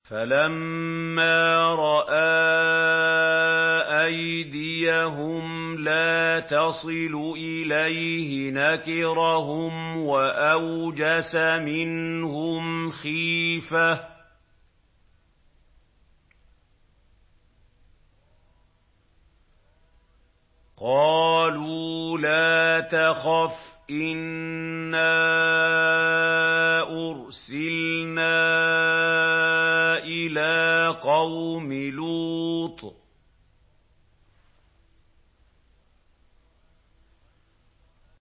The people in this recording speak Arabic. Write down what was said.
فَلَمَّا رَأَىٰ أَيْدِيَهُمْ لَا تَصِلُ إِلَيْهِ نَكِرَهُمْ وَأَوْجَسَ مِنْهُمْ خِيفَةً ۚ قَالُوا لَا تَخَفْ إِنَّا أُرْسِلْنَا إِلَىٰ قَوْمِ لُوطٍ